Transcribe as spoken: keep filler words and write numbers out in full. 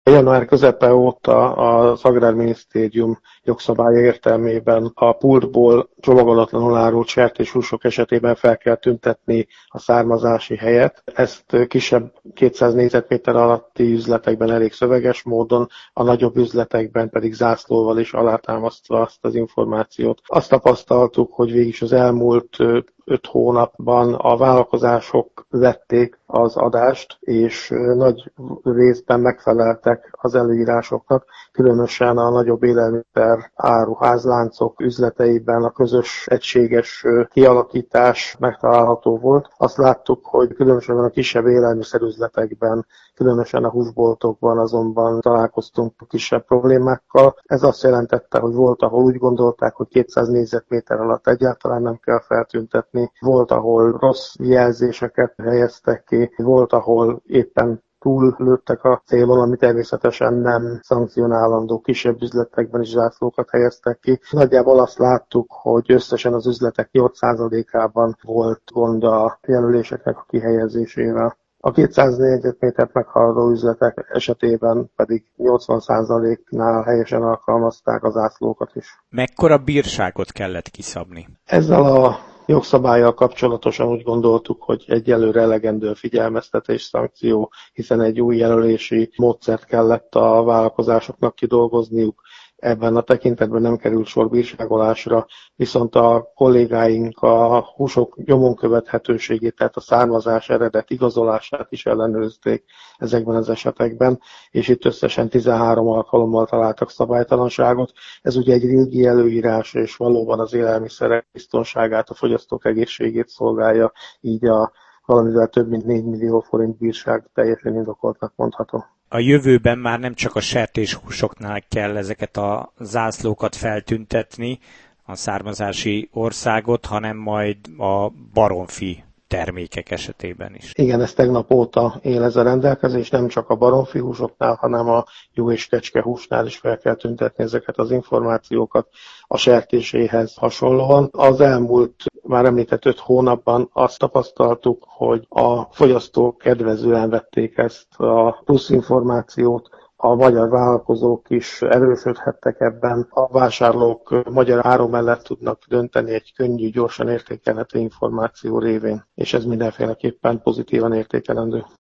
Január közepe óta az Agrárminisztérium jogszabálya értelmében a pultból csomagolatlanul árult sertéshúsok esetében fel kell tüntetni a származási helyet. Ezt kisebb kétszáz négyzetméter alatti üzletekben elég szöveges módon, a nagyobb üzletekben pedig zászlóval is alátámasztva azt az információt. Azt tapasztaltuk, hogy végig az elmúlt öt hónapban a vállalkozások vették az adást, és nagy részben megfeleltek az előírásoknak, különösen a nagyobb élelmiszer áruházláncok üzleteiben a közös egységes kialakítás megtalálható volt. Azt láttuk, hogy különösen a kisebb élelmiszerüzletekben, különösen a húsboltokban azonban találkoztunk kisebb problémákkal. Ez azt jelentette, hogy volt, ahol úgy gondolták, hogy kétszáz négyzetméter alatt egyáltalán nem kell feltüntetni, volt, ahol rossz jelzéseket helyeztek ki, volt, ahol éppen túl lőttek a célon, ami természetesen nem szankcionálandó, kisebb üzletekben is zászlókat helyeztek ki. Nagyjából azt láttuk, hogy összesen az üzletek nyolc százalékában volt gond a jelöléseknek a kihelyezésével. A kétszáz négyzetmétert meghaladó üzletek esetében pedig nyolcvan százaléknál helyesen alkalmazták az zászlókat is. Mekkora bírságot kellett kiszabni? Ezzel a jogszabállyal kapcsolatosan úgy gondoltuk, hogy egyelőre elegendő figyelmeztetés, szankció, hiszen egy új jelölési módszert kellett a vállalkozásoknak kidolgozniuk. Ebben a tekintetben nem került sor bírságolásra, viszont a kollégáink a húsok nyomon követhetőségét, tehát a származás eredet igazolását is ellenőrzték ezekben az esetekben, és itt összesen tizenhárom alkalommal találtak szabálytalanságot. Ez ugye egy régi előírás, és valóban az élelmiszerek biztonságát, a fogyasztók egészségét szolgálja, így a valamivel több mint négy millió forint bírság teljesen indokoltnak mondható. A jövőben már nem csak a sertéshúsoknál kell ezeket a zászlókat feltüntetni, a származási országot, hanem majd a baromfi termékek esetében is. Igen, ez tegnap óta él ez a rendelkezés, nem csak a baromfi húsoknál, hanem a juh és kecske húsnál is fel kell tüntetni ezeket az információkat a sertéséhez hasonlóan. Az elmúlt, már említett öt hónapban azt tapasztaltuk, hogy a fogyasztók kedvezően vették ezt a plusz információt, a magyar vállalkozók is erősödhettek ebben, a vásárlók magyar áron mellett tudnak dönteni egy könnyű, gyorsan értékelhető információ révén, és ez mindenféleképpen pozitívan értékelendő.